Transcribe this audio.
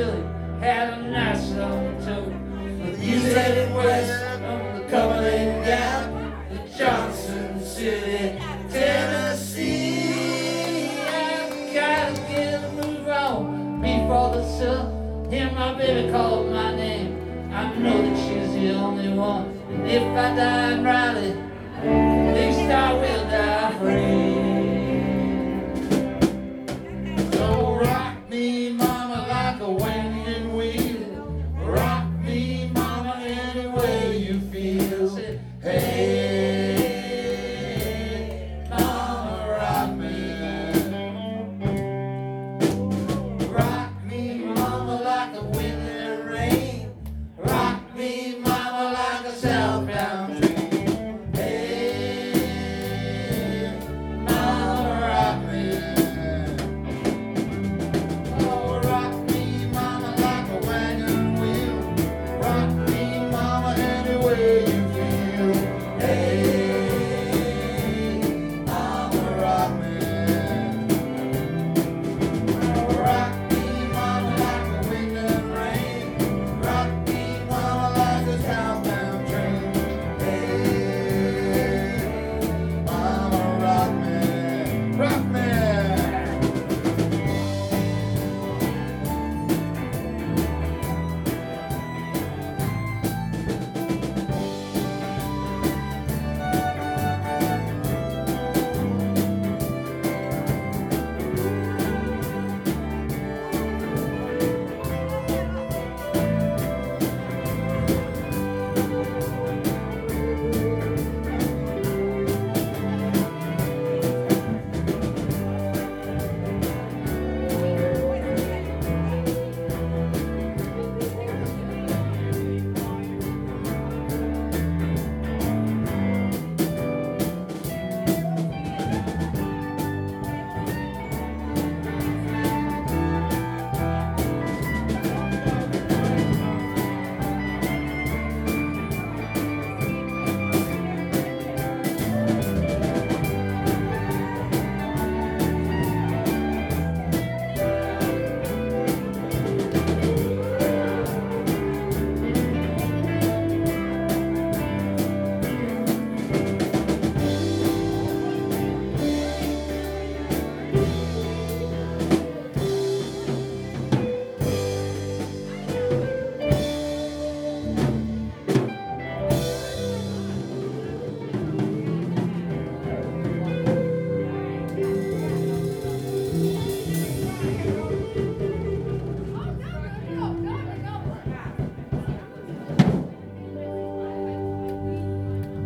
Philly had a nice long toe. You headed west on the Cumberland Gap, the Johnson City, Tennessee. I gotta get a move on before the sun. Hear my baby call my name. I know that she's the only one. And if I die in Raleigh, at least I will die free. So rock me, mama, like a winding wheel. Rock me, mama, any way you feel. Say, hey, mama, rock me. Rock me, mama, like a winding wheel.